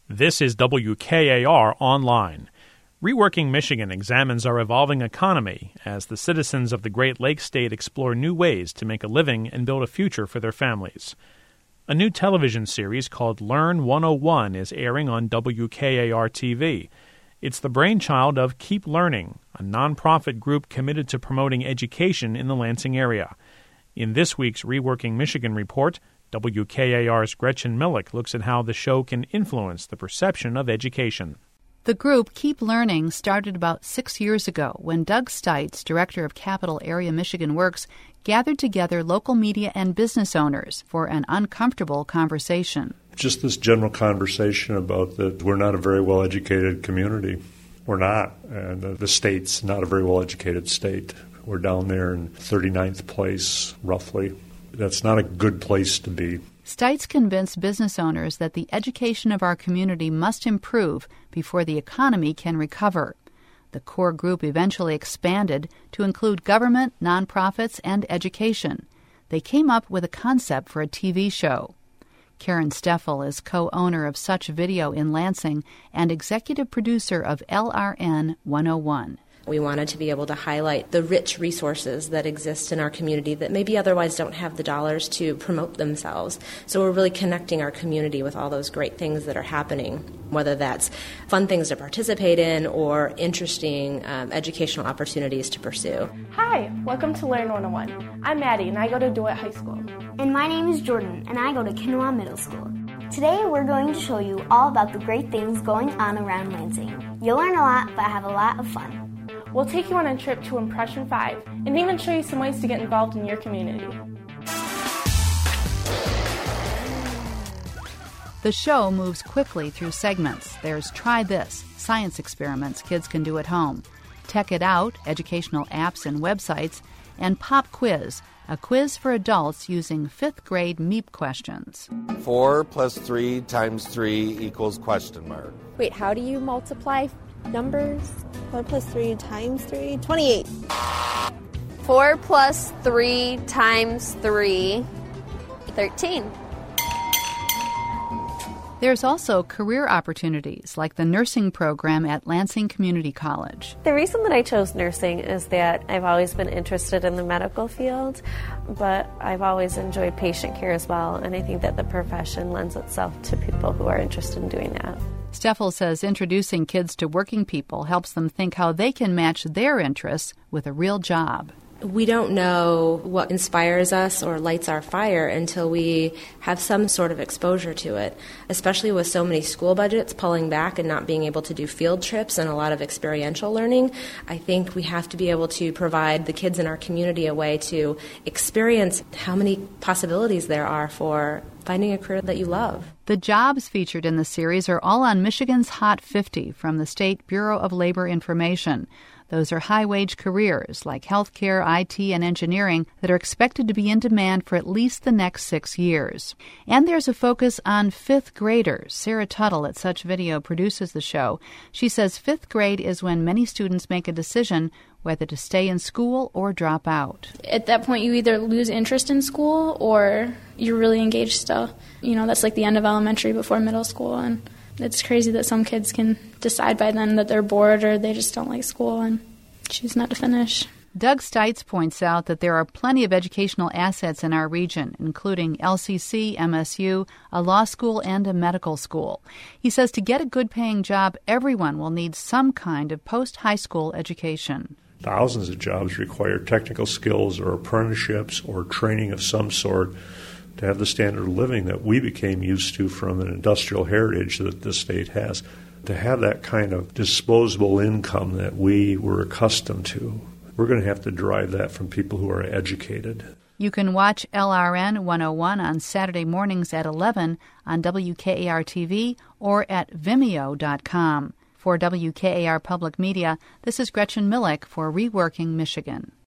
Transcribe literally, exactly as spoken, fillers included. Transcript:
This is W K A R Online. Reworking Michigan examines our evolving economy as the citizens of the Great Lakes state explore new ways to make a living and build a future for their families. A new television series called Learn one oh one is airing on W K A R T V. It's the brainchild of Keep Learning, a nonprofit group committed to promoting education in the Lansing area. In this week's Reworking Michigan report, W K A R's Gretchen Millick looks at how the show can influence the perception of education. The group Keep Learning started about six years ago when Doug Stites, director of Capital Area Michigan Works, gathered together local media and business owners for an uncomfortable conversation. Just this general conversation about that we're not a very well-educated community. We're not. And the, the state's not a very well-educated state. We're down there in thirty-ninth place, roughly. That's not a good place to be. Stites convinced business owners that the education of our community must improve before the economy can recover. The core group eventually expanded to include government, nonprofits, and education. They came up with a concept for a T V show. Karen Steffel is co-owner of Such Video in Lansing and executive producer of L R N one oh one. We wanted to be able to highlight the rich resources that exist in our community that maybe otherwise don't have the dollars to promote themselves. So we're really connecting our community with all those great things that are happening, whether that's fun things to participate in or interesting um, educational opportunities to pursue. Hi, welcome to Learn one oh one. I'm Maddie, and I go to DeWitt High School. And my name is Jordan, and I go to Kinawa Middle School. Today we're going to show you all about the great things going on around Lansing. You'll learn a lot, but have a lot of fun. We'll take you on a trip to Impression five and even show you some ways to get involved in your community. The show moves quickly through segments. There's Try This, science experiments kids can do at home, Tech It Out, educational apps and websites, and Pop Quiz, a quiz for adults using fifth grade M E P questions. Four plus three times three equals question mark. Wait, how do you multiply numbers? Four plus three times three, twenty-eight. Four plus three times three, thirteen. There's also career opportunities like the nursing program at Lansing Community College. The reason that I chose nursing is that I've always been interested in the medical field, but I've always enjoyed patient care as well, and I think that the profession lends itself to people who are interested in doing that. Steffel says introducing kids to working people helps them think how they can match their interests with a real job. We don't know what inspires us or lights our fire until we have some sort of exposure to it, especially with so many school budgets pulling back and not being able to do field trips and a lot of experiential learning. I think we have to be able to provide the kids in our community a way to experience how many possibilities there are for finding a career that you love. The jobs featured in the series are all on Michigan's Hot fifty from the State Bureau of Labor Information. Those are high-wage careers like healthcare, I T, and engineering that are expected to be in demand for at least the next six years. And there's a focus on fifth graders. Sarah Tuttle at Such Video produces the show. She says fifth grade is when many students make a decision whether to stay in school or drop out. At that point, you either lose interest in school or you're really engaged still. You know, that's like the end of elementary before middle school, and it's crazy that some kids can decide by then that they're bored or they just don't like school and choose not to finish. Doug Stites points out that there are plenty of educational assets in our region, including L C C, M S U, a law school, and a medical school. He says to get a good-paying job, everyone will need some kind of post-high school education. Thousands of jobs require technical skills or apprenticeships or training of some sort to have the standard of living that we became used to from an industrial heritage that the state has. To have that kind of disposable income that we were accustomed to, we're going to have to derive that from people who are educated. You can watch L R N one oh one on Saturday mornings at eleven on W K A R T V or at vimeo dot com. For W K A R Public Media, this is Gretchen Millick for Reworking Michigan.